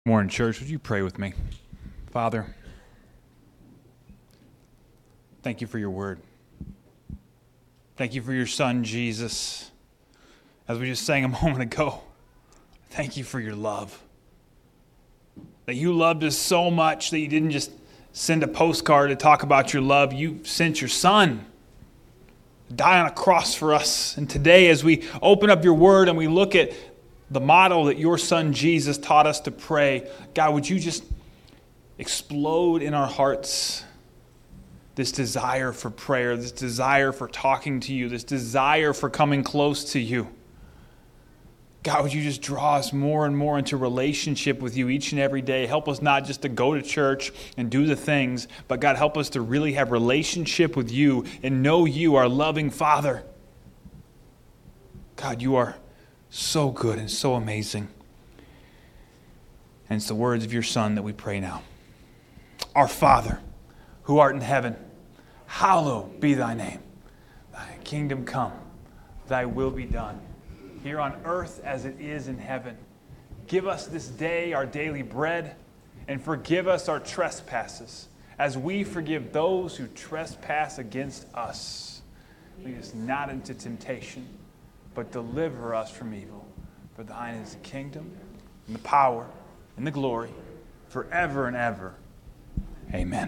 Morning, church. Would you pray with me? Father, thank you for your word. Thank you for your son, Jesus. As we just sang a moment ago, thank you for your love. That you loved us so much that you didn't just send a postcard to talk about your love. You sent your son to die on a cross for us. And today, as we open up your word and we look at the model that your son Jesus taught us to pray, God, would you just explode in our hearts this desire for prayer, this desire for talking to you, this desire for coming close to you. God, would you just draw us more and more into relationship with you each and every day? Help us not just to go to church and do the things, but God, help us to really have relationship with you and know you, our loving Father. God, you are so good and so amazing. And it's the words of your Son that we pray now. Our Father, who art in heaven, hallowed be thy name. Thy kingdom come, thy will be done, here on earth as it is in heaven. Give us this day our daily bread, and forgive us our trespasses, as we forgive those who trespass against us. Lead us not into temptation, but deliver us from evil. For thine is the kingdom, and the power, and the glory, forever and ever. Amen.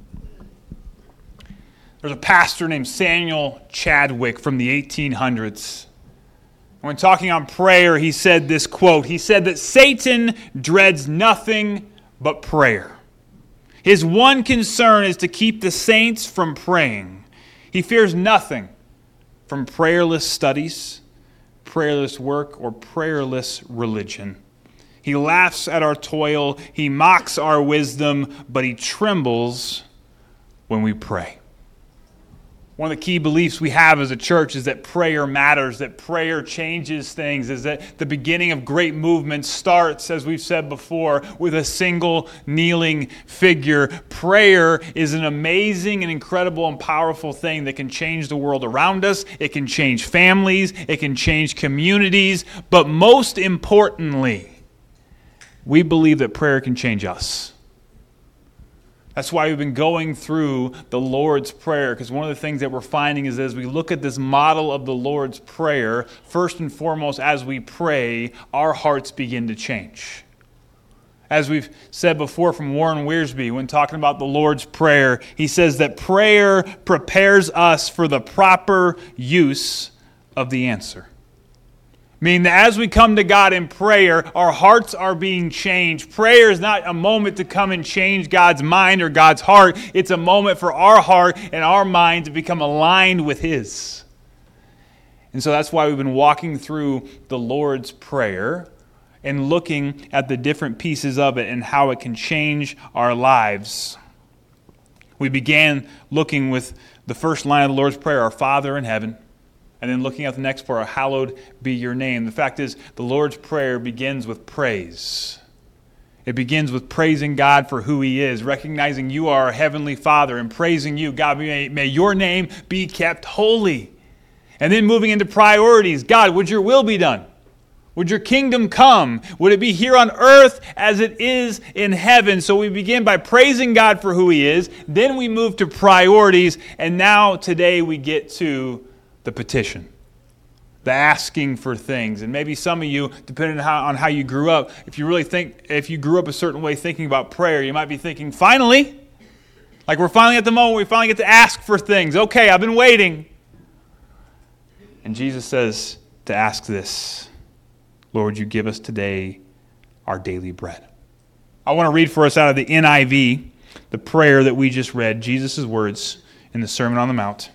There's a pastor named Samuel Chadwick from the 1800s. When talking on prayer, he said this quote. He said that Satan dreads nothing but prayer. His one concern is to keep the saints from praying. He fears nothing from prayerless studies, prayerless work, or prayerless religion. He laughs at our toil, he mocks our wisdom, but he trembles when we pray. One of the key beliefs we have as a church is that prayer matters, that prayer changes things, is that the beginning of great movement starts, as we've said before, with a single kneeling figure. Prayer is an amazing and incredible and powerful thing that can change the world around us. It can change families. It can change communities. But most importantly, we believe that prayer can change us. That's why we've been going through the Lord's Prayer, because one of the things that we're finding is as we look at this model of the Lord's Prayer, first and foremost, as we pray, our hearts begin to change. As we've said before from Warren Wiersbe, when talking about the Lord's Prayer, he says that prayer prepares us for the proper use of the answer. Meaning that as we come to God in prayer, our hearts are being changed. Prayer is not a moment to come and change God's mind or God's heart. It's a moment for our heart and our mind to become aligned with His. And so that's why we've been walking through the Lord's Prayer and looking at the different pieces of it and how it can change our lives. We began looking with the first line of the Lord's Prayer, our Father in heaven. And then looking at the next part, hallowed be your name. The fact is, the Lord's Prayer begins with praise. It begins with praising God for who He is, recognizing you are our Heavenly Father, and praising you. God, may your name be kept holy. And then moving into priorities. God, would your will be done? Would your kingdom come? Would it be here on earth as it is in heaven? So we begin by praising God for who He is. Then we move to priorities. And now today we get to the petition, the asking for things. And maybe some of you, depending on how you grew up, if you grew up a certain way thinking about prayer, you might be thinking, finally, like we're finally at the moment we finally get to ask for things. Okay, I've been waiting. And Jesus says to ask this, Lord, you give us today our daily bread. I want to read for us out of the NIV, the prayer that we just read, Jesus' words in the Sermon on the Mount.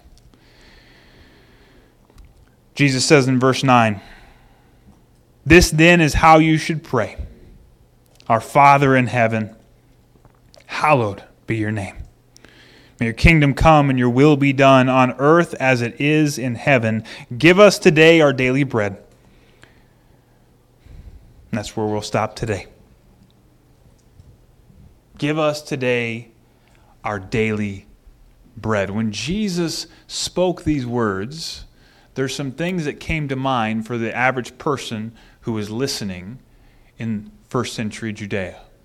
Jesus says in verse 9, "This then is how you should pray. Our Father in heaven, hallowed be your name. May your kingdom come and your will be done on earth as it is in heaven. Give us today our daily bread." And that's where we'll stop today. Give us today our daily bread. When Jesus spoke these words, there's some things that came to mind for the average person who was listening in first century Judea.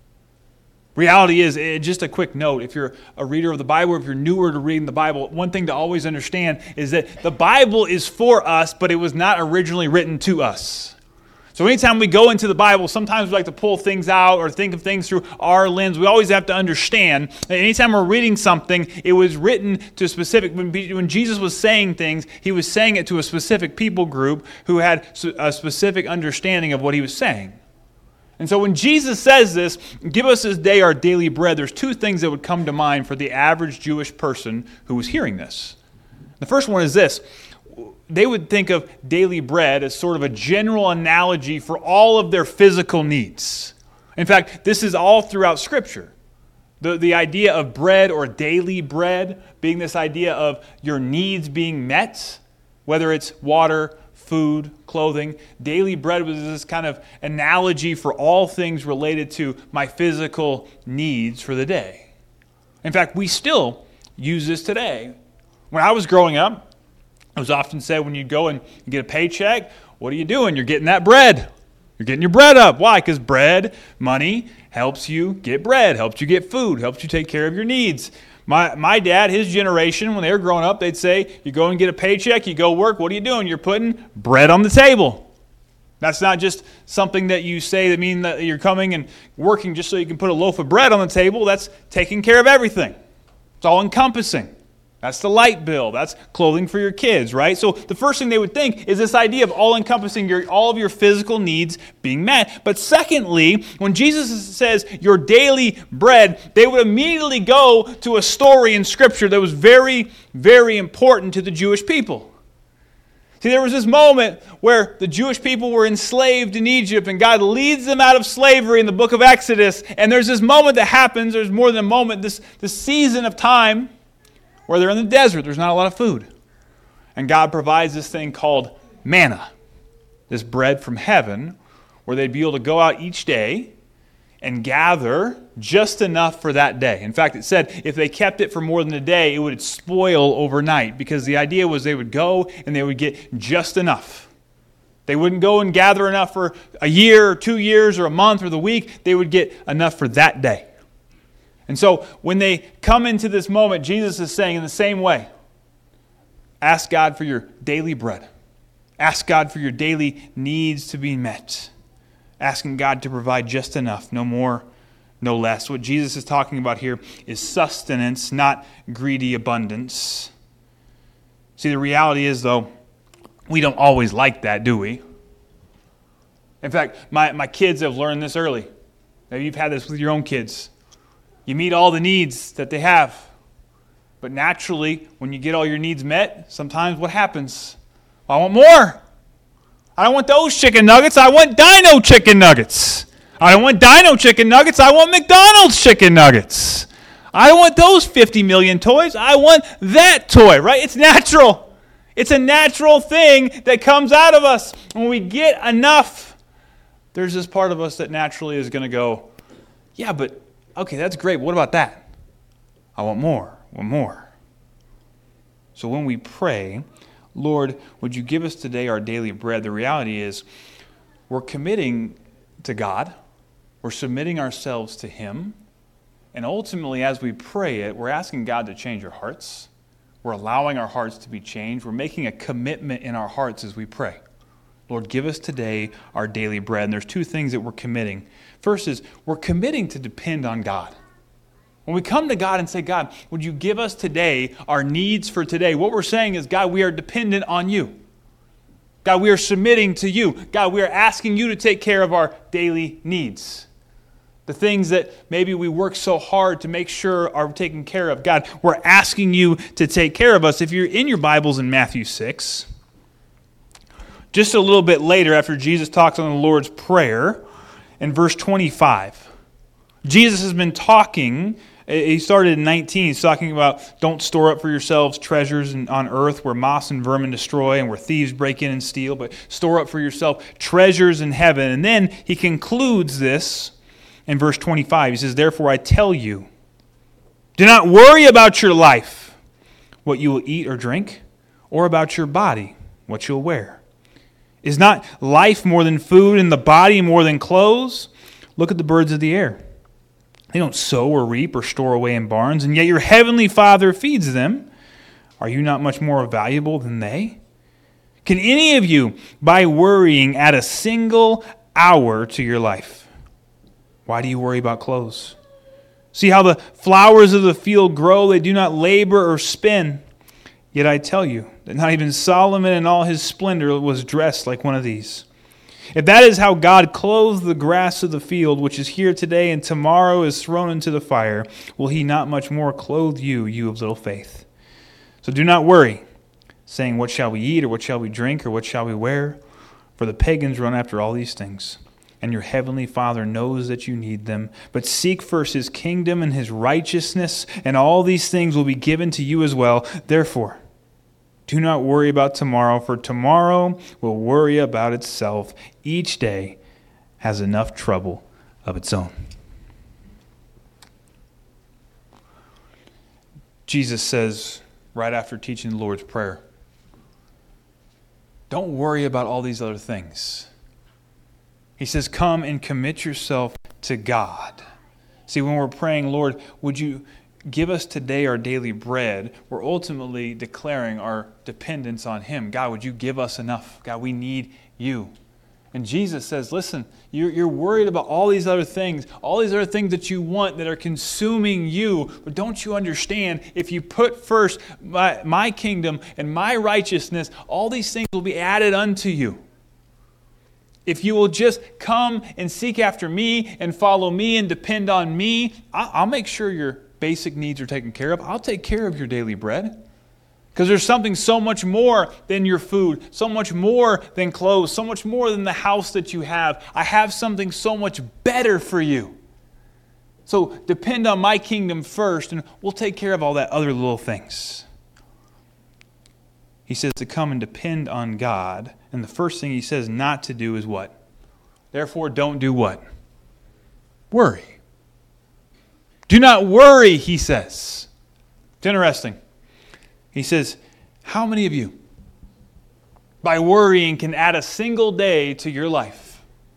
Reality is, just a quick note, if you're a reader of the Bible, or if you're newer to reading the Bible, one thing to always understand is that the Bible is for us, but it was not originally written to us. So anytime we go into the Bible, sometimes we like to pull things out or think of things through our lens. We always have to understand that anytime we're reading something, it was written to a specific, when Jesus was saying things, he was saying it to a specific people group who had a specific understanding of what he was saying. And so when Jesus says this, give us this day our daily bread, there's two things that would come to mind for the average Jewish person who was hearing this. The first one is this. They would think of daily bread as sort of a general analogy for all of their physical needs. In fact, this is all throughout Scripture. The idea of bread or daily bread being this idea of your needs being met, whether it's water, food, clothing. Daily bread was this kind of analogy for all things related to my physical needs for the day. In fact, we still use this today. When I was growing up, it was often said when you go and you get a paycheck, what are you doing? You're getting that bread. You're getting your bread up. Why? Because bread, money, helps you get bread, helps you get food, helps you take care of your needs. My dad, his generation, when they were growing up, they'd say, you go and get a paycheck, you go work, what are you doing? You're putting bread on the table. That's not just something that you say that means that you're coming and working just so you can put a loaf of bread on the table. That's taking care of everything. It's all encompassing. That's the light bill. That's clothing for your kids, right? So the first thing they would think is this idea of all-encompassing all of your physical needs being met. But secondly, when Jesus says your daily bread, they would immediately go to a story in Scripture that was very, very important to the Jewish people. See, there was this moment where the Jewish people were enslaved in Egypt and God leads them out of slavery in the book of Exodus. And there's this moment that happens, there's more than a moment, this season of time where they're in the desert, there's not a lot of food. And God provides this thing called manna, this bread from heaven, where they'd be able to go out each day and gather just enough for that day. In fact, it said if they kept it for more than a day, it would spoil overnight, because the idea was they would go and they would get just enough. They wouldn't go and gather enough for a year or 2 years or a month or the week. They would get enough for that day. And so when they come into this moment, Jesus is saying in the same way, ask God for your daily bread. Ask God for your daily needs to be met. Asking God to provide just enough, no more, no less. What Jesus is talking about here is sustenance, not greedy abundance. See, the reality is, though, we don't always like that, do we? In fact, my kids have learned this early. Maybe you've had this with your own kids. You meet all the needs that they have. But naturally, when you get all your needs met, sometimes what happens? I want more. I don't want those chicken nuggets. I want Dino chicken nuggets. I don't want Dino chicken nuggets. I want McDonald's chicken nuggets. I don't want those 50 million toys. I want that toy, right? It's natural. It's a natural thing that comes out of us. When we get enough, there's this part of us that naturally is going to go, yeah, but okay, that's great. What about that? I want more. I want more. So when we pray, Lord, would you give us today our daily bread? The reality is we're committing to God. We're submitting ourselves to Him. And ultimately, as we pray it, we're asking God to change our hearts. We're allowing our hearts to be changed. We're making a commitment in our hearts as we pray. Lord, give us today our daily bread. And there's two things that we're committing. First is we're committing to depend on God. When we come to God and say, God, would you give us today our needs for today? What we're saying is, God, we are dependent on you. God, we are submitting to you. God, we are asking you to take care of our daily needs. The things that maybe we work so hard to make sure are taken care of. God, we're asking you to take care of us. If you're in your Bibles in Matthew 6, just a little bit later after Jesus talks on the Lord's Prayer, in verse 25, Jesus has been talking. He started in 19. He's talking about don't store up for yourselves treasures on earth where moss and vermin destroy and where thieves break in and steal, but store up for yourself treasures in heaven. And then he concludes this in verse 25. He says, therefore I tell you, do not worry about your life, what you will eat or drink, or about your body, what you'll wear. Is not life more than food and the body more than clothes? Look at the birds of the air. They don't sow or reap or store away in barns, and yet your heavenly Father feeds them. Are you not much more valuable than they? Can any of you, by worrying, add a single hour to your life? Why do you worry about clothes? See how the flowers of the field grow, they do not labor or spin. Yet I tell you that not even Solomon in all his splendor was dressed like one of these. If that is how God clothes the grass of the field, which is here today and tomorrow is thrown into the fire, will he not much more clothe you, you of little faith? So do not worry, saying, what shall we eat, or what shall we drink, or what shall we wear? For the pagans run after all these things, and your heavenly Father knows that you need them. But seek first his kingdom and his righteousness, and all these things will be given to you as well. Therefore, do not worry about tomorrow, for tomorrow will worry about itself. Each day has enough trouble of its own. Jesus says, right after teaching the Lord's Prayer, don't worry about all these other things. He says, come and commit yourself to God. See, when we're praying, Lord, would you give us today our daily bread, we're ultimately declaring our dependence on him. God, would you give us enough? God, we need you. And Jesus says, listen, you're worried about all these other things that you want that are consuming you. But don't you understand, if you put first my kingdom and my righteousness, all these things will be added unto you. If you will just come and seek after me and follow me and depend on me, I'll make sure your basic needs are taken care of. I'll take care of your daily bread. Because there's something so much more than your food, so much more than clothes, so much more than the house that you have. I have something so much better for you. So depend on my kingdom first, and we'll take care of all that other little things. He says to come and depend on God. And the first thing he says not to do is what? Therefore, don't do what? Worry. Do not worry, he says. It's interesting. He says, how many of you, by worrying, can add a single day to your life?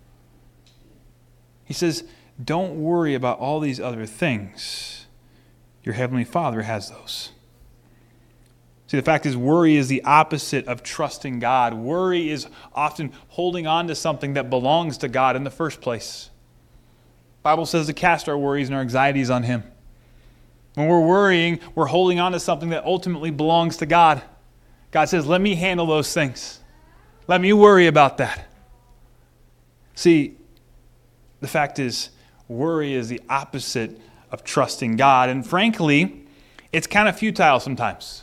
He says, don't worry about all these other things. Your heavenly Father has those. See, the fact is, worry is the opposite of trusting God. Worry is often holding on to something that belongs to God in the first place. The Bible says to cast our worries and our anxieties on him. When we're worrying, we're holding on to something that ultimately belongs to God. God says, let me handle those things. Let me worry about that. See, the fact is, worry is the opposite of trusting God. And frankly, it's kind of futile sometimes.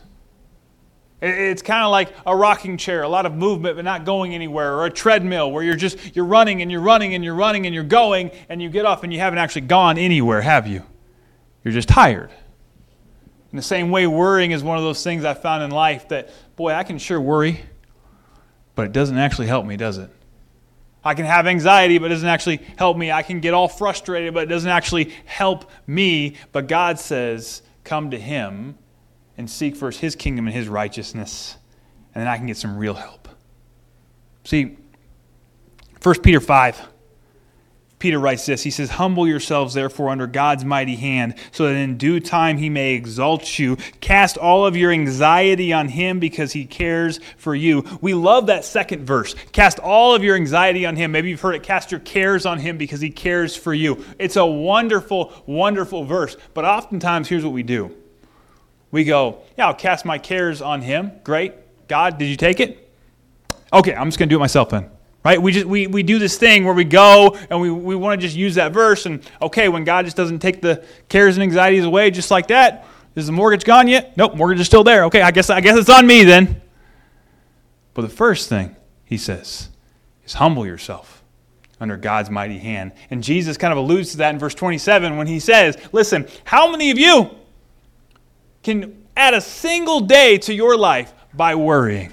It's kind of like a rocking chair, a lot of movement but not going anywhere, or a treadmill where you're running and you're running and you're running and you're going, and you get off and you haven't actually gone anywhere, have you? You're just tired. In the same way, worrying is one of those things I found in life that, boy, I can sure worry, but it doesn't actually help me, does it? I can have anxiety, but it doesn't actually help me. I can get all frustrated, but it doesn't actually help me. But God says, come to him and seek first his kingdom and his righteousness, and then I can get some real help. See, 1 Peter 5, Peter writes this. He says, humble yourselves, therefore, under God's mighty hand, so that in due time he may exalt you. Cast all of your anxiety on him because he cares for you. We love that second verse. Cast all of your anxiety on him. Maybe you've heard it. Cast your cares on him because he cares for you. It's a wonderful, wonderful verse. But oftentimes, here's what we do. We go, yeah, I'll cast my cares on him. Great. God, did you take it? Okay, I'm just going to do it myself then. Right? We do this thing where we go and we want to just use that verse, and okay, when God just doesn't take the cares and anxieties away just like that, is the mortgage gone yet? Nope, mortgage is still there. Okay, I guess it's on me then. But the first thing he says is humble yourself under God's mighty hand. And Jesus kind of alludes to that in verse 27 when he says, listen, how many of you can add a single day to your life by worrying?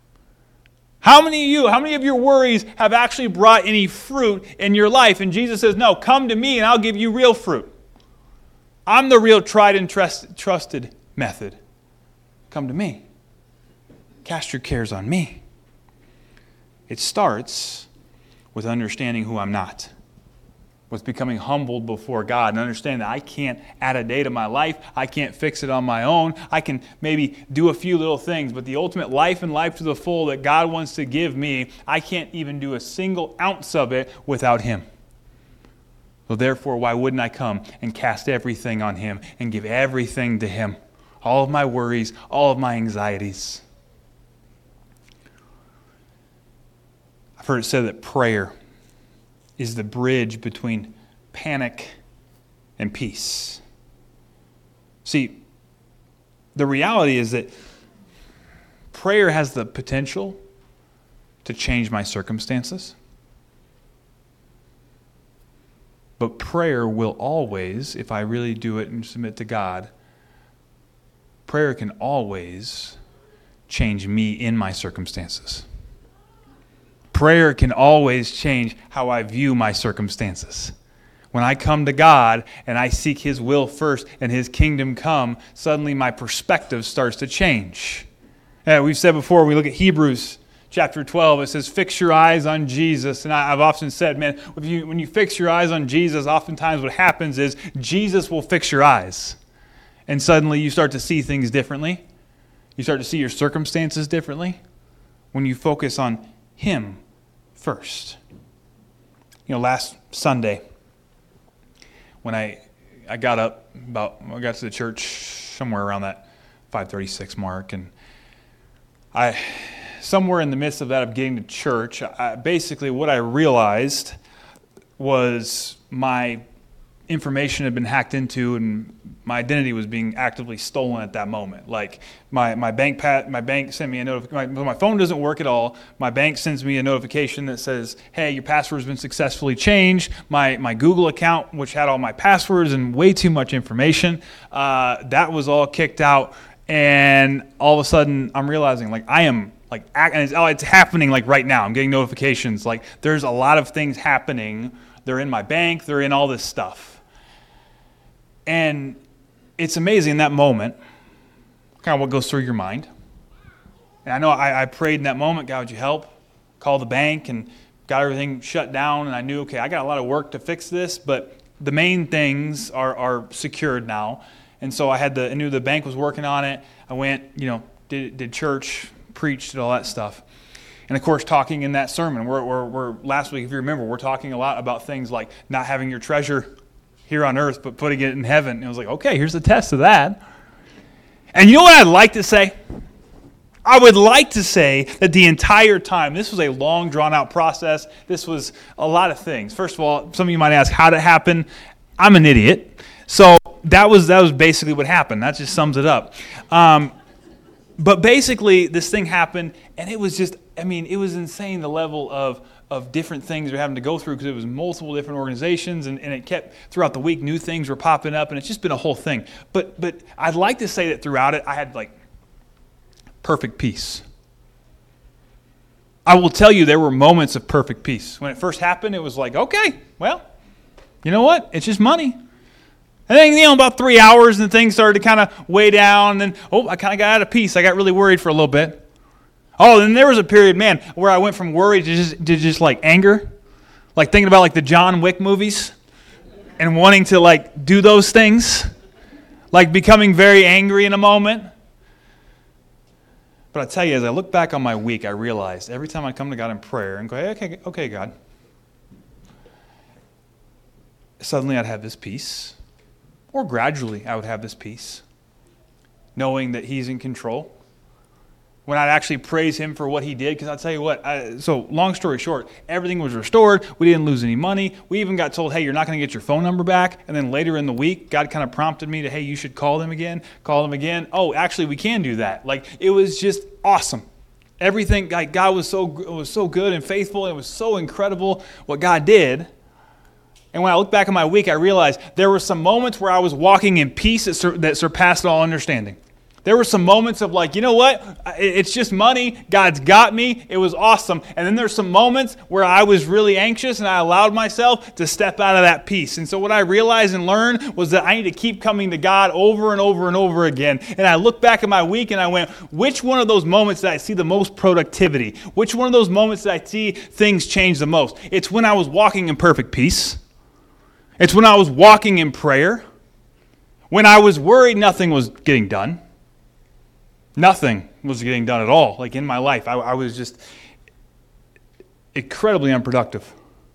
How many of your worries have actually brought any fruit in your life? And Jesus says, no, come to me and I'll give you real fruit. I'm the real tried and trusted method. Come to me. Cast your cares on me. It starts with understanding who I'm not. was becoming humbled before God and understanding that I can't add a day to my life. I can't fix it on my own. I can maybe do a few little things, but the ultimate life and life to the full that God wants to give me, I can't even do a single ounce of it without Him. So therefore, why wouldn't I come and cast everything on Him and give everything to Him? All of my worries, all of my anxieties. I've heard it said that prayer is the bridge between panic and peace. See, the reality is that prayer has the potential to change my circumstances. But prayer will always, if I really do it and submit to God, prayer can always change me in my circumstances. Prayer can always change how I view my circumstances. When I come to God and I seek His will first and His kingdom come, suddenly my perspective starts to change. We've said before, we look at Hebrews chapter 12, it says, fix your eyes on Jesus. And I've often said, man, when you fix your eyes on Jesus, oftentimes what happens is Jesus will fix your eyes. And suddenly you start to see things differently. You start to see your circumstances differently when you focus on Him first. Last Sunday, when I got up I got to the church somewhere around that 5:36 mark, and somewhere in the midst of that, of getting to church, basically what I realized was my information had been hacked into and my identity was being actively stolen at that moment. Like my bank sent me a notification. My phone doesn't work at all. My bank sends me a notification that says, hey, your password's been successfully changed. My Google account, which had all my passwords and way too much information, that was all kicked out. And all of a sudden I'm realizing I am and it's happening right now. I'm getting notifications. There's a lot of things happening. They're in my bank. They're in all this stuff. And it's amazing in that moment, kind of what goes through your mind. And I know I prayed in that moment, God, would you help? Call the bank and got everything shut down. And I knew, okay, I got a lot of work to fix this, but the main things are secured now. And so I knew the bank was working on it. I went, did church, preached, and all that stuff. And of course, talking in that sermon, we're last week, if you remember, we're talking a lot about things like not having your treasure here on earth, but putting it in heaven. And it was like, okay, here's the test of that. And you know what I'd like to say? I would like to say that the entire time, this was a long, drawn-out process. This was a lot of things. First of all, some of you might ask, how did it happen? I'm an idiot. So that was basically what happened. That just sums it up. But basically, this thing happened, and it was just, it was insane, the level of different things we're having to go through, because it was multiple different organizations, and it kept, throughout the week, new things were popping up, and it's just been a whole thing. But I'd like to say that throughout it, I had, perfect peace. I will tell you, there were moments of perfect peace. When it first happened, it was like, okay, well, you know what? It's just money. And then, about 3 hours, and things started to kind of weigh down. And then, I kind of got out of peace. I got really worried for a little bit. Then there was a period, man, where I went from worry to just anger. Thinking about, the John Wick movies. And wanting to, do those things. Becoming very angry in a moment. But I tell you, as I look back on my week, I realized every time I come to God in prayer and go, hey, okay, God. Suddenly I'd have this peace. Or gradually I would have this peace, knowing that He's in control. When I'd actually praise Him for what He did, because I'll tell you what, so long story short, everything was restored. We didn't lose any money. We even got told, hey, you're not going to get your phone number back. And then later in the week, God kind of prompted me to, hey, you should call them again. Oh, actually, we can do that. It was just awesome. Everything, God was so good and faithful. And it was so incredible what God did. And when I look back on my week, I realized there were some moments where I was walking in peace that surpassed all understanding. There were some moments of you know what? It's just money. God's got me. It was awesome. And then there's some moments where I was really anxious and I allowed myself to step out of that peace. And so what I realized and learned was that I need to keep coming to God over and over and over again. And I look back at my week and I went, which one of those moments did I see the most productivity? Which one of those moments did I see things change the most? It's when I was walking in perfect peace. It's when I was walking in prayer, when I was worried nothing was getting done. Nothing was getting done at all. Like in my life, I was just incredibly unproductive.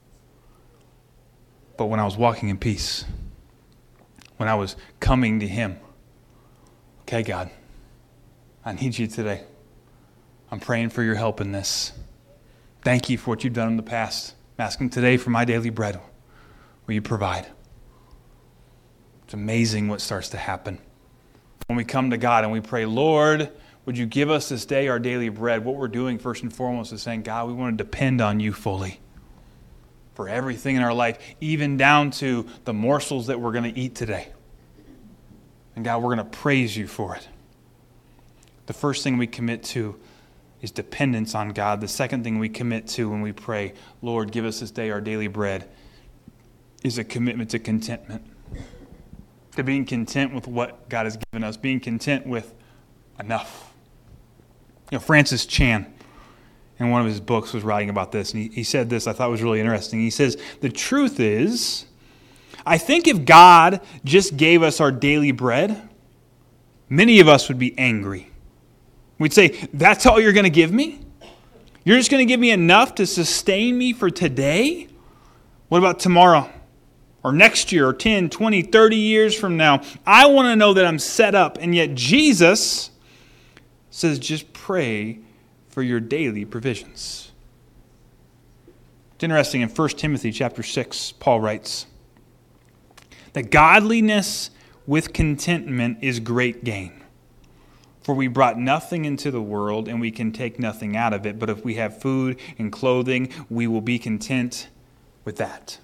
But when I was walking in peace, when I was coming to Him, okay, God, I need you today. I'm praying for your help in this. Thank you for what you've done in the past. I'm asking today for my daily bread. Will you provide? It's amazing what starts to happen. When we come to God and we pray, Lord, would you give us this day our daily bread? What we're doing first and foremost is saying, God, we want to depend on you fully for everything in our life, even down to the morsels that we're going to eat today. And God, we're going to praise you for it. The first thing we commit to is dependence on God. The second thing we commit to when we pray, Lord, give us this day our daily bread, is a commitment to contentment. To being content with what God has given us, being content with enough. Francis Chan, in one of his books, was writing about this, and he said this I thought was really interesting. He says, the truth is, I think if God just gave us our daily bread, many of us would be angry. We'd say, that's all you're going to give me? You're just going to give me enough to sustain me for today? What about tomorrow? Or next year, or 10, 20, 30 years from now? I want to know that I'm set up. And yet Jesus says, just pray for your daily provisions. It's interesting, in 1 Timothy chapter 6, Paul writes, that godliness with contentment is great gain. For we brought nothing into the world, and we can take nothing out of it. But if we have food and clothing, we will be content with that.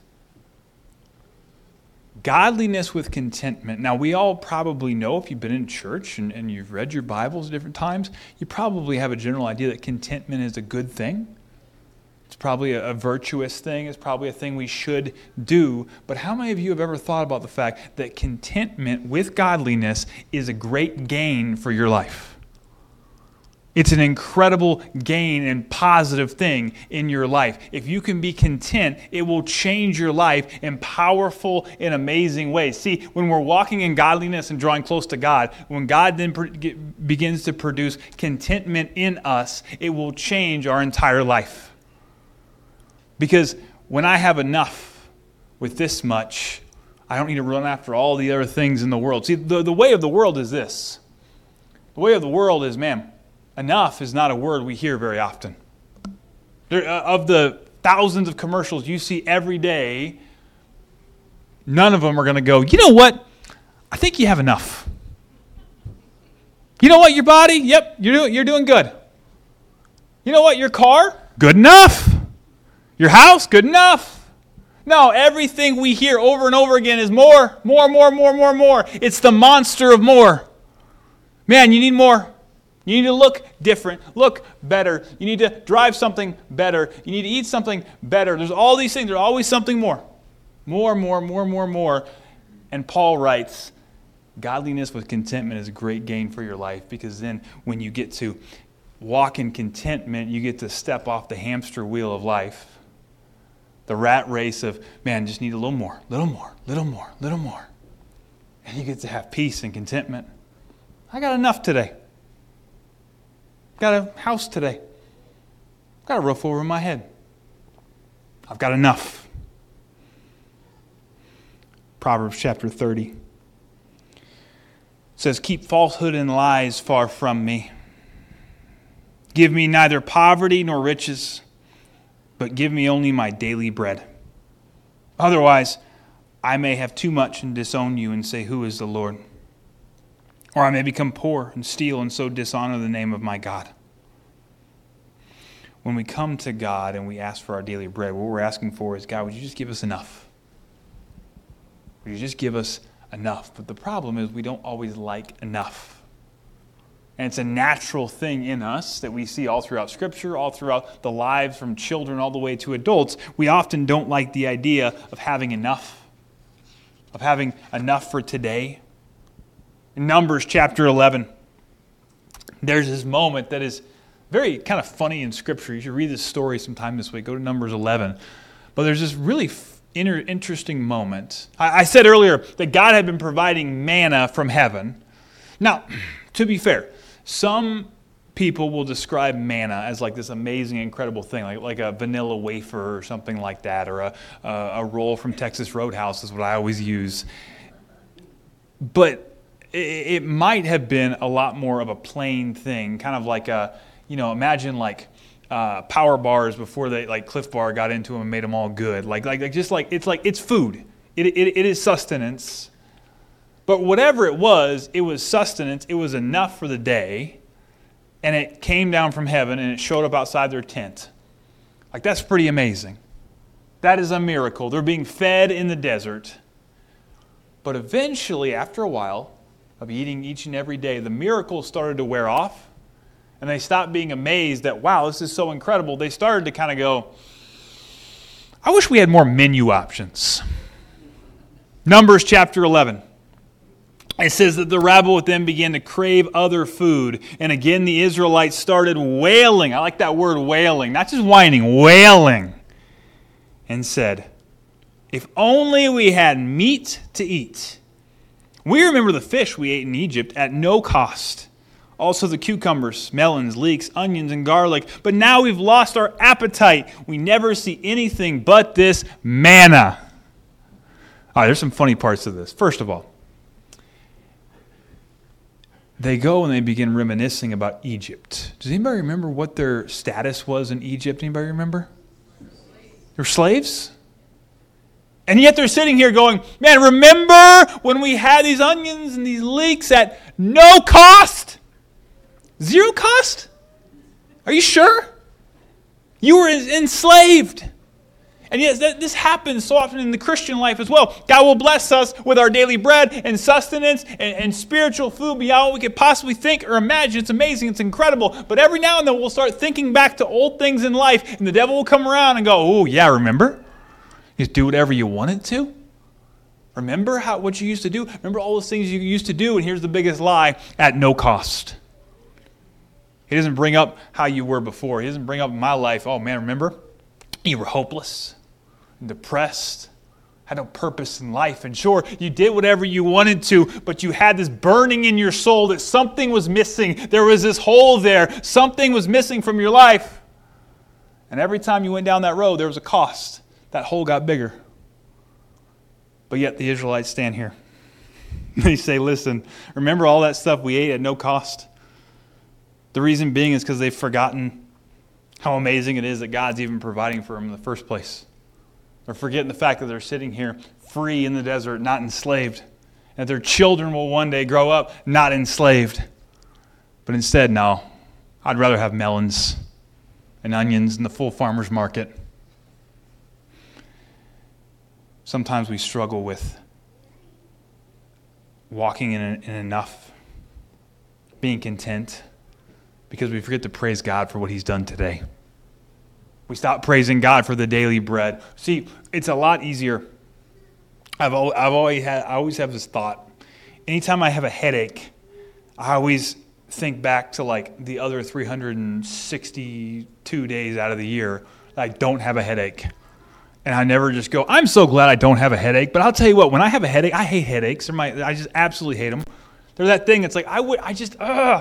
Godliness with contentment. Now, we all probably know, if you've been in church and you've read your Bibles at different times, you probably have a general idea that contentment is a good thing. It's probably a virtuous thing. It's probably a thing we should do. But how many of you have ever thought about the fact that contentment with godliness is a great gain for your life? It's an incredible gain and positive thing in your life. If you can be content, it will change your life in powerful and amazing ways. See, when we're walking in godliness and drawing close to God, when God then begins to produce contentment in us, it will change our entire life. Because when I have enough with this much, I don't need to run after all the other things in the world. See, the way of the world is this. The way of the world is, man, enough is not a word we hear very often. Of the thousands of commercials you see every day, none of them are going to go, you know what? I think you have enough. You know what, your body? Yep, you're doing good. You know what, your car? Good enough. Your house? Good enough. No, everything we hear over and over again is more. It's the monster of more. Man, you need more. You need to look different, look better. You need to drive something better. You need to eat something better. There's all these things. There's always something more. More. And Paul writes, godliness with contentment is a great gain for your life, because then when you get to walk in contentment, you get to step off the hamster wheel of life. The rat race of, man, just need a little more. And you get to have peace and contentment. I got enough today. Got a house today. Got a roof over my head. I've got enough. Proverbs chapter 30 says, keep falsehood and lies far from me. Give me neither poverty nor riches, but give me only my daily bread. Otherwise, I may have too much and disown you and say, who is the Lord? Or I may become poor and steal and so dishonor the name of my God. When we come to God and we ask for our daily bread, what we're asking for is, God, would you just give us enough? Would you just give us enough? But the problem is we don't always like enough. And it's a natural thing in us that we see all throughout Scripture, all throughout the lives from children all the way to adults. We often don't like the idea of having enough for today. In Numbers chapter 11, there's this moment that is very kind of funny in Scripture. You should read this story sometime this week. Go to Numbers 11. But there's this really interesting moment. I said earlier that God had been providing manna from heaven. Now, to be fair, some people will describe manna as like this amazing, incredible thing, like a vanilla wafer or something like that, or a roll from Texas Roadhouse is what I always use. But it might have been a lot more of a plain thing, kind of like imagine like power bars before they like Cliff Bar got into them and made them all good. It's food. It is sustenance. But whatever it was sustenance. It was enough for the day, and it came down from heaven and it showed up outside their tent. Like, that's pretty amazing. That is a miracle. They're being fed in the desert. But eventually, after a while of eating each and every day, the miracles started to wear off, and they stopped being amazed that, wow, this is so incredible. They started to kind of go, I wish we had more menu options. Numbers chapter 11. It says that the rabble with them began to crave other food. And again, the Israelites started wailing. I like that word, wailing. Not just whining, wailing. And said, if only we had meat to eat. We remember the fish we ate in Egypt at no cost. Also the cucumbers, melons, leeks, onions, and garlic. But now we've lost our appetite. We never see anything but this manna. All right, there's some funny parts to this. First of all, they go and they begin reminiscing about Egypt. Does anybody remember what their status was in Egypt? Anybody remember? They're slaves? And yet they're sitting here going, man, remember when we had these onions and these leeks at no cost? Zero cost? Are you sure? You were enslaved. And yes, this happens so often in the Christian life as well. God will bless us with our daily bread and sustenance and spiritual food beyond what we could possibly think or imagine. It's amazing. It's incredible. But every now and then we'll start thinking back to old things in life, and the devil will come around and go, oh, yeah, remember? You just do whatever you wanted to? Remember what you used to do? Remember all those things you used to do? And here's the biggest lie, at no cost. He doesn't bring up how you were before. He doesn't bring up my life. Oh, man, remember? You were hopeless, depressed, had no purpose in life. And sure, you did whatever you wanted to, but you had this burning in your soul that something was missing. There was this hole there. Something was missing from your life. And every time you went down that road, there was a cost. That hole got bigger. But yet the Israelites stand here. They say, listen, remember all that stuff we ate at no cost? The reason being is because they've forgotten how amazing it is that God's even providing for them in the first place. They're forgetting the fact that they're sitting here free in the desert, not enslaved. And that their children will one day grow up not enslaved. But instead, no, I'd rather have melons and onions in the full farmer's market. Sometimes we struggle with walking in enough, being content, because we forget to praise God for what He's done today. We stop praising God for the daily bread. See, it's a lot easier. I always have this thought. Anytime I have a headache, I always think back to like the other 362 days out of the year that I don't have a headache. And I never just go, I'm so glad I don't have a headache. But I'll tell you what, when I have a headache, I hate headaches. I just absolutely hate them. They're that thing. It's like I just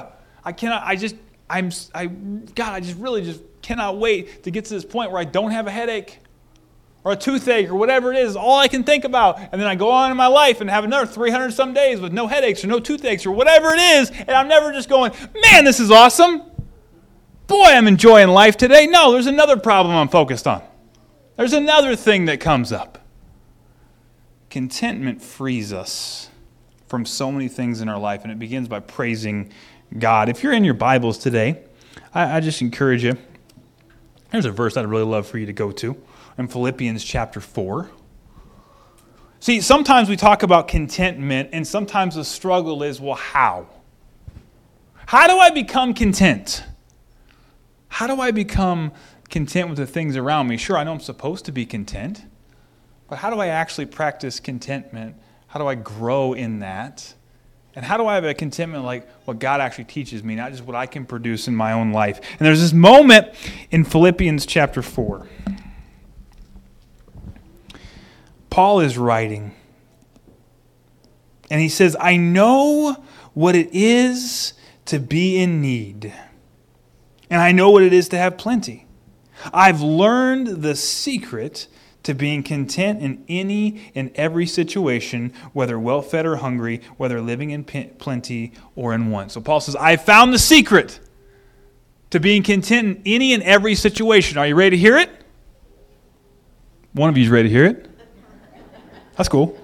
really cannot wait to get to this point where I don't have a headache or a toothache or whatever it is. All I can think about. And then I go on in my life and have another 300 some days with no headaches or no toothaches or whatever it is. And I'm never just going, man, this is awesome. Boy, I'm enjoying life today. No, there's another problem I'm focused on. There's another thing that comes up. Contentment frees us from so many things in our life, and it begins by praising God. If you're in your Bibles today, I just encourage you. There's a verse I'd really love for you to go to in Philippians chapter 4. See, sometimes we talk about contentment, and sometimes the struggle is, well, how? How do I become content? How do I become content with the things around me? Sure, I know I'm supposed to be content, but how do I actually practice contentment? How do I grow in that? And how do I have a contentment like what God actually teaches me, not just what I can produce in my own life? And there's this moment in Philippians chapter 4. Paul is writing. And he says, I know what it is to be in need. And I know what it is to have plenty. I've learned the secret to being content in any and every situation, whether well-fed or hungry, whether living in plenty or in want. So Paul says, I found the secret to being content in any and every situation. Are you ready to hear it? One of you is ready to hear it. That's cool.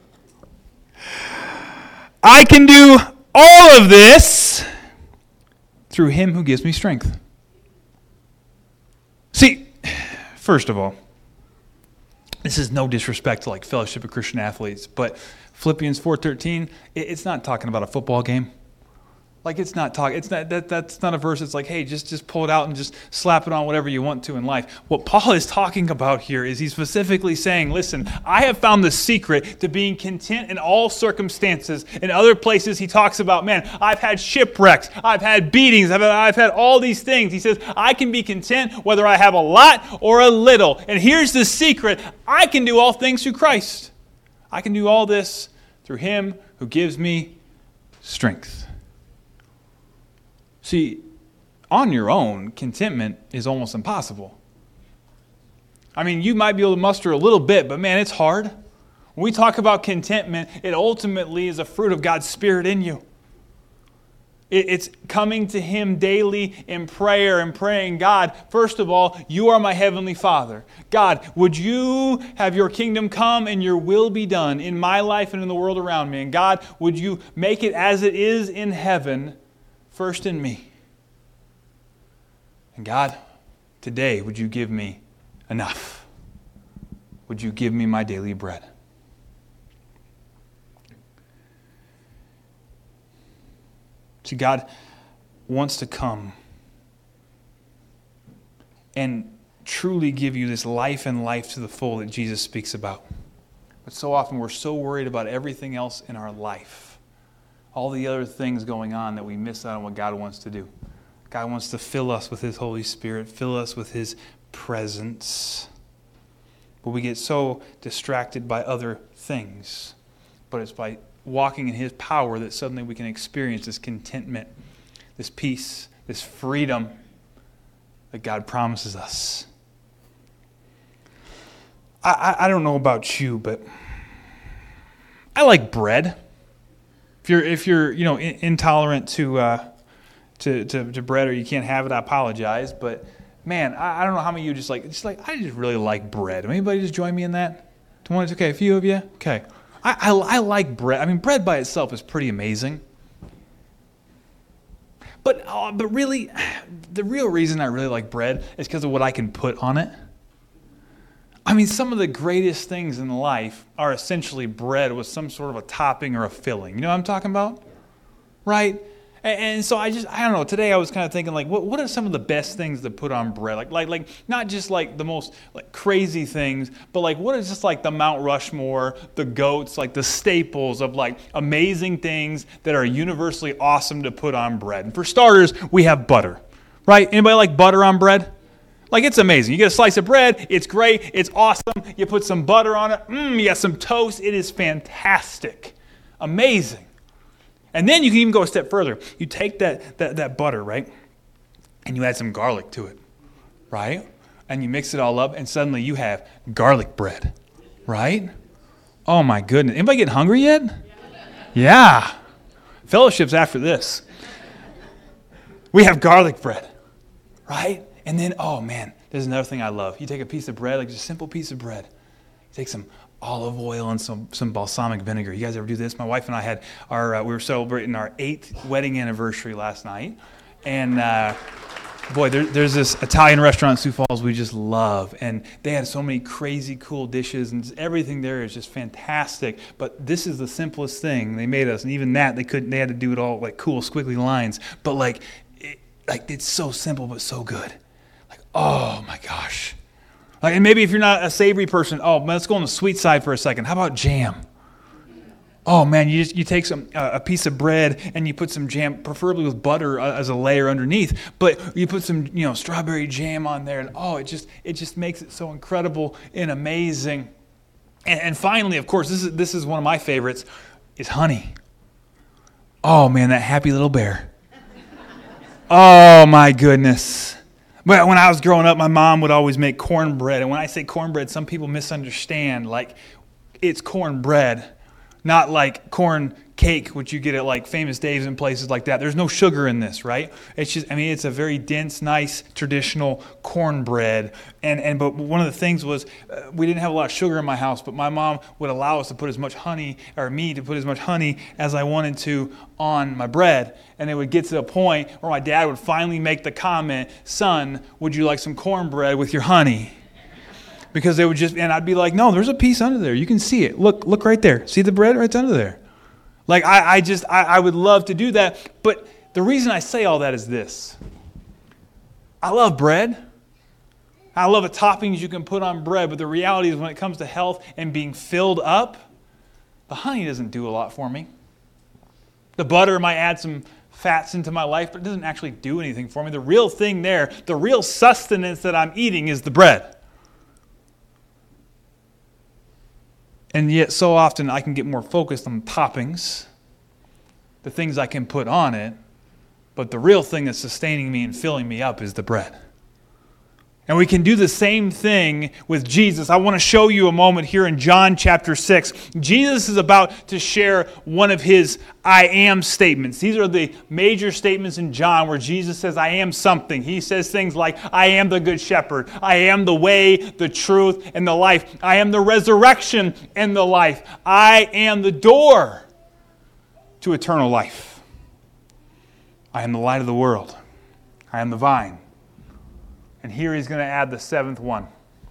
I can do all of this through him who gives me strength. See, first of all, this is no disrespect to like Fellowship of Christian Athletes, but Philippians 4:13, it's not talking about a football game. Like it's not talking. That's not a verse. It's like, hey, just pull it out and just slap it on whatever you want to in life. What Paul is talking about here is he's specifically saying, listen, I have found the secret to being content in all circumstances. In other places, he talks about, man, I've had shipwrecks, I've had beatings, I've had all these things. He says, I can be content whether I have a lot or a little. And here's the secret: I can do all things through Christ. I can do all this through Him who gives me strength. See, on your own, contentment is almost impossible. I mean, you might be able to muster a little bit, but man, it's hard. When we talk about contentment, it ultimately is a fruit of God's Spirit in you. It's coming to Him daily in prayer and praying, God, first of all, you are my Heavenly Father. God, would you have your kingdom come and your will be done in my life and in the world around me? And God, would you make it as it is in heaven, first in me? And God, today, would you give me enough? Would you give me my daily bread? See, God wants to come and truly give you this life and life to the full that Jesus speaks about. But so often we're so worried about everything else in our life, all the other things going on, that we miss out on what God wants to do. God wants to fill us with His Holy Spirit, fill us with His presence. But we get so distracted by other things. But it's by walking in His power that suddenly we can experience this contentment, this peace, this freedom that God promises us. I don't know about you, but I like bread. If you're intolerant to bread, or you can't have it, I apologize. But man, I don't know how many of you just like I just really like bread. Anybody just join me in that? Okay, a few of you. Okay. I like bread. I mean, bread by itself is pretty amazing. But really, the real reason I really like bread is because of what I can put on it. I mean, some of the greatest things in life are essentially bread with some sort of a topping or a filling. You know what I'm talking about? Right? And so I don't know, today I was kind of thinking, like, what are some of the best things to put on bread? Like not just like the most like crazy things, but like what is just like the Mount Rushmore, the goats, like the staples of like amazing things that are universally awesome to put on bread. And for starters, we have butter, right? Anybody like butter on bread? Like, it's amazing. You get a slice of bread, it's great, it's awesome. You put some butter on it, you got some toast, it is fantastic. Amazing. And then you can even go a step further. You take that butter, right? And you add some garlic to it, right? And you mix it all up, and suddenly you have garlic bread, right? Oh my goodness. Anybody getting hungry yet? Yeah. Fellowship's after this. We have garlic bread, right? And then, oh man, there's another thing I love. You take a piece of bread, like just a simple piece of bread. You take some olive oil and some balsamic vinegar. You guys ever do this? My wife and I had we were celebrating our 8th wedding anniversary last night. And there's this Italian restaurant in Sioux Falls we just love. And they had so many crazy cool dishes, and everything there is just fantastic. But this is the simplest thing they made us. And even that, they had to do it all like cool, squiggly lines. But it's so simple, but so good. Like, oh my gosh. Like, and maybe if you're not a savory person, let's go on the sweet side for a second. How about jam? Oh man, you take a piece of bread and you put some jam, preferably with butter as a layer underneath. But you put some strawberry jam on there, and it just makes it so incredible and amazing. And finally, of course, this is one of my favorites, is honey. Oh, man, that happy little bear. Oh, my goodness. But when I was growing up, my mom would always make cornbread. And when I say cornbread, some people misunderstand. Like, it's cornbread, not like corn cake, which you get at like Famous Dave's and places like that. There's no sugar in this, right? It's just, it's a very dense, nice, traditional cornbread. But one of the things was we didn't have a lot of sugar in my house, but my mom would allow us to put as much honey, or me to put as much honey as I wanted to on my bread. And it would get to the point where my dad would finally make the comment, "Son, would you like some cornbread with your honey?" Because they would just, and I'd be like, "No, there's a piece under there. You can see it. Look right there. See the bread right under there." Like, I would love to do that. But the reason I say all that is this. I love bread. I love the toppings you can put on bread. But the reality is when it comes to health and being filled up, the honey doesn't do a lot for me. The butter might add some fats into my life, but it doesn't actually do anything for me. The real thing there, the real sustenance that I'm eating is the bread. And yet so often I can get more focused on toppings, the things I can put on it, but the real thing that's sustaining me and filling me up is the bread. And we can do the same thing with Jesus. I want to show you a moment here in John chapter 6. Jesus is about to share one of his I am statements. These are the major statements in John where Jesus says, I am something. He says things like, I am the good shepherd. I am the way, the truth, and the life. I am the resurrection and the life. I am the door to eternal life. I am the light of the world. I am the vine. And here he's going to add the seventh one.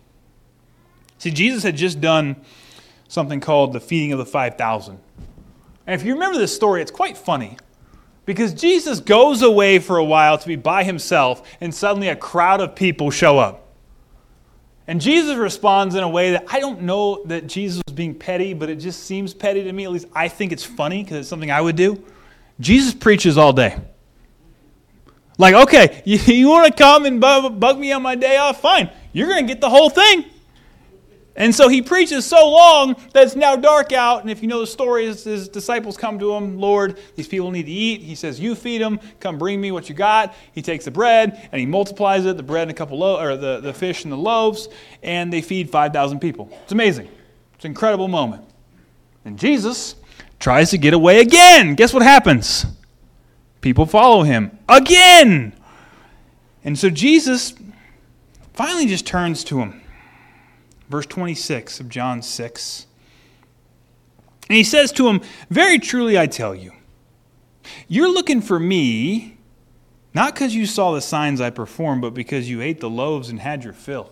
See, Jesus had just done something called the feeding of the 5,000. And if you remember this story, it's quite funny. Because Jesus goes away for a while to be by himself, and suddenly a crowd of people show up. And Jesus responds in a way that I don't know that Jesus was being petty, but it just seems petty to me. At least I think it's funny because it's something I would do. Jesus preaches all day. Like, okay, you want to come and bug me on my day off? Fine. You're going to get the whole thing. And so he preaches so long that it's now dark out. And if you know the story, his disciples come to him, Lord, these people need to eat. He says, you feed them. Come bring me what you got. He takes the bread and he multiplies it, the bread and a couple the fish and the loaves, and they feed 5,000 people. It's amazing. It's an incredible moment. And Jesus tries to get away again. Guess what happens? People follow him again. And so Jesus finally just turns to him. Verse 26 of John 6. And he says to him, very truly I tell you, you're looking for me, not because you saw the signs I performed, but because you ate the loaves and had your fill.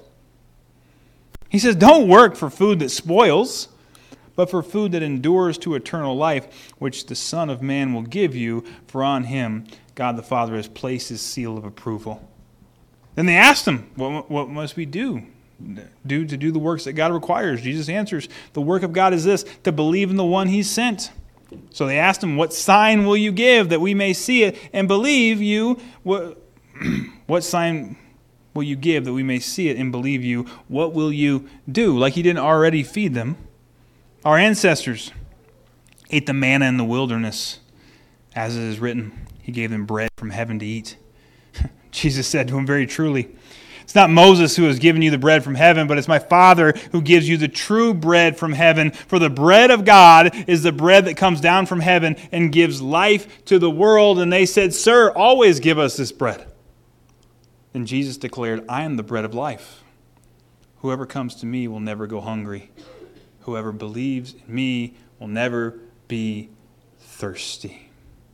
He says, don't work for food that spoils, but for food that endures to eternal life, which the Son of Man will give you, for on him God the Father has placed his seal of approval. Then they asked him, what must we do to do the works that God requires? Jesus answers, the work of God is this, to believe in the one he sent. So they asked him, what sign will you give that we may see it and believe you? What sign will you give that we may see it and believe you? What will you do? Like he didn't already feed them. Our ancestors ate the manna in the wilderness. As it is written, he gave them bread from heaven to eat. Jesus said to him, very truly, it's not Moses who has given you the bread from heaven, but it's my Father who gives you the true bread from heaven. For the bread of God is the bread that comes down from heaven and gives life to the world. And they said, Sir, always give us this bread. And Jesus declared, I am the bread of life. Whoever comes to me will never go hungry. Whoever believes in me will never be thirsty.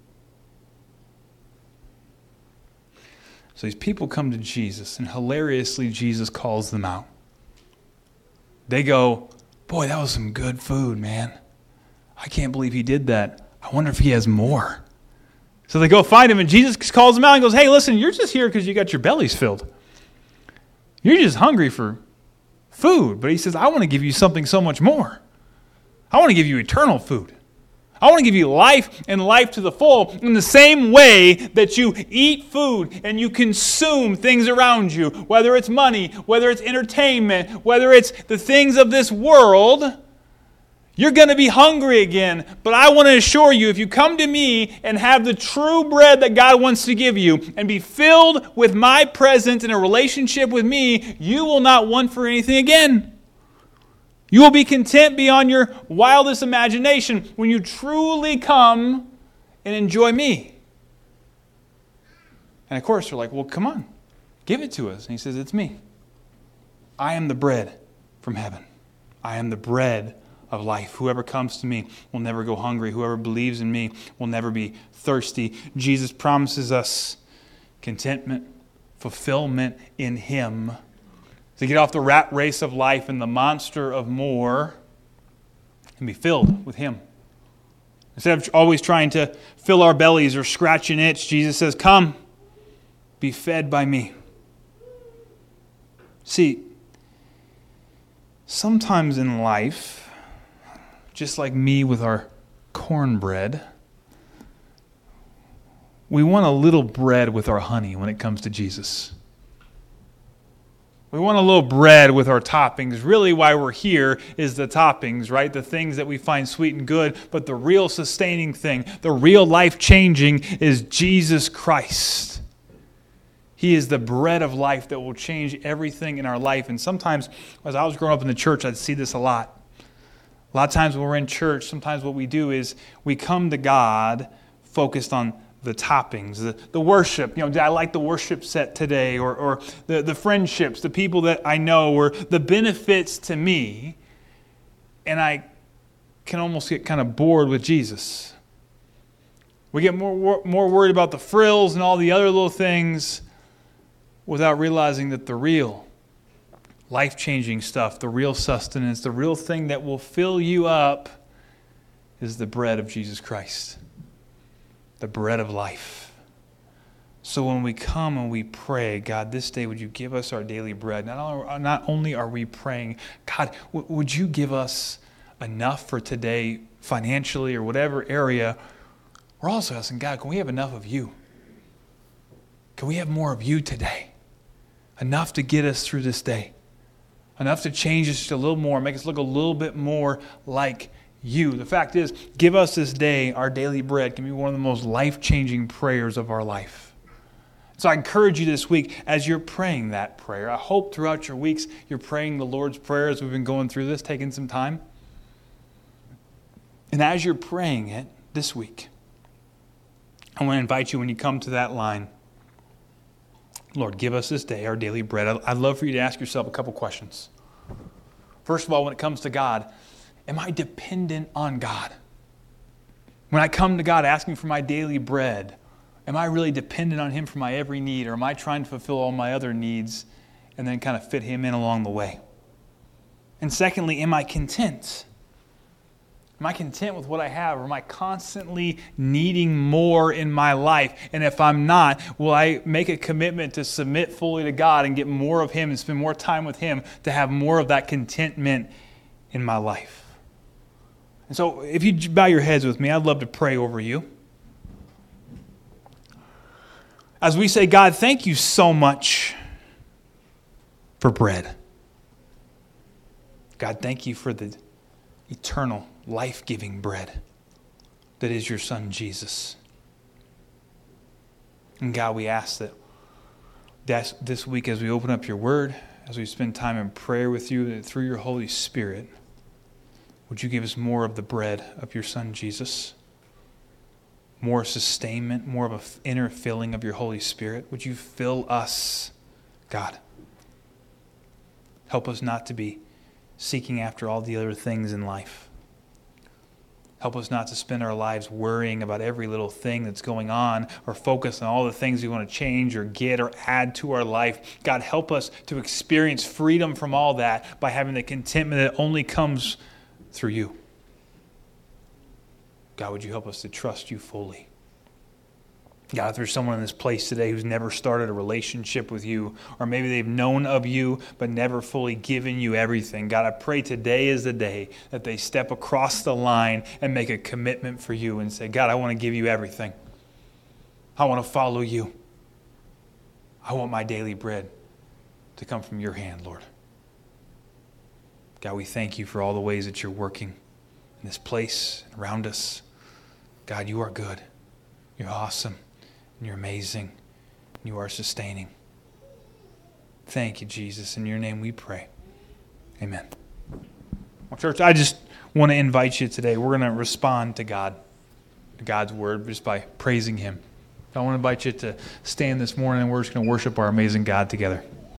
So these people come to Jesus, and hilariously, Jesus calls them out. They go, boy, that was some good food, man. I can't believe he did that. I wonder if he has more. So they go find him, and Jesus calls them out and goes, hey, listen, you're just here because you got your bellies filled. You're just hungry for food. But he says, I want to give you something so much more. I want to give you eternal food. I want to give you life and life to the full in the same way that you eat food and you consume things around you, whether it's money, whether it's entertainment, whether it's the things of this world. You're going to be hungry again, but I want to assure you, if you come to me and have the true bread that God wants to give you and be filled with my presence in a relationship with me, you will not want for anything again. You will be content beyond your wildest imagination when you truly come and enjoy me. And of course, they're like, well, come on, give it to us. And he says, it's me. I am the bread from heaven. I am the bread of life. Whoever comes to me will never go hungry. Whoever believes in me will never be thirsty. Jesus promises us contentment, fulfillment in Him. To get off the rat race of life and the monster of more and be filled with Him. Instead of always trying to fill our bellies or scratch an itch, Jesus says, come, be fed by me. See, sometimes in life, just like me with our cornbread, we want a little bread with our honey when it comes to Jesus. We want a little bread with our toppings. Really why we're here is the toppings, right? The things that we find sweet and good, but the real sustaining thing, the real life-changing is Jesus Christ. He is the bread of life that will change everything in our life. And sometimes, as I was growing up in the church, I'd see this a lot. A lot of times when we're in church, sometimes what we do is we come to God focused on the toppings, the worship. Did I like the worship set today? Or the friendships, the people that I know, or the benefits to me. And I can almost get kind of bored with Jesus. We get more worried about the frills and all the other little things without realizing that the real life-changing stuff, the real sustenance, the real thing that will fill you up is the bread of Jesus Christ, the bread of life. So when we come and we pray, God, this day would you give us our daily bread? Not only are we praying, God, would you give us enough for today financially or whatever area? We're also asking, God, can we have enough of you? Can we have more of you today? Enough to get us through this day. Enough to change us just a little more, make us look a little bit more like you. The fact is, give us this day our daily bread can be one of the most life-changing prayers of our life. So I encourage you this week, as you're praying that prayer, I hope throughout your weeks you're praying the Lord's Prayer as we've been going through this, taking some time. And as you're praying it this week, I want to invite you when you come to that line, Lord, give us this day our daily bread. I'd love for you to ask yourself a couple questions. First of all, when it comes to God, am I dependent on God? When I come to God asking for my daily bread, am I really dependent on Him for my every need, or am I trying to fulfill all my other needs and then kind of fit Him in along the way? And secondly, am I content? Am I content with what I have, or am I constantly needing more in my life? And if I'm not, will I make a commitment to submit fully to God and get more of Him and spend more time with Him to have more of that contentment in my life? And so if you bow your heads with me, I'd love to pray over you. As we say, God, thank you so much for bread. God, thank you for the eternal, life-giving bread that is your Son, Jesus. And God, we ask that this week as we open up your word, as we spend time in prayer with you, that through your Holy Spirit, would you give us more of the bread of your Son, Jesus? More sustainment, more of an inner filling of your Holy Spirit. Would you fill us, God? Help us not to be seeking after all the other things in life. Help us not to spend our lives worrying about every little thing that's going on, or focus on all the things we want to change or get or add to our life. God, help us to experience freedom from all that by having the contentment that only comes through you. God, would you help us to trust you fully? God, if there's someone in this place today who's never started a relationship with you, or maybe they've known of you but never fully given you everything, God, I pray today is the day that they step across the line and make a commitment for you and say, God, I want to give you everything. I want to follow you. I want my daily bread to come from your hand, Lord. God, we thank you for all the ways that you're working. in this place, around us. God, you are good. You're awesome. And you're amazing. And you are sustaining. Thank you, Jesus. In your name we pray. Amen. Well, church, I just want to invite you today. We're going to respond to God, to God's word, just by praising him. I want to invite you to stand this morning and we're just going to worship our amazing God together.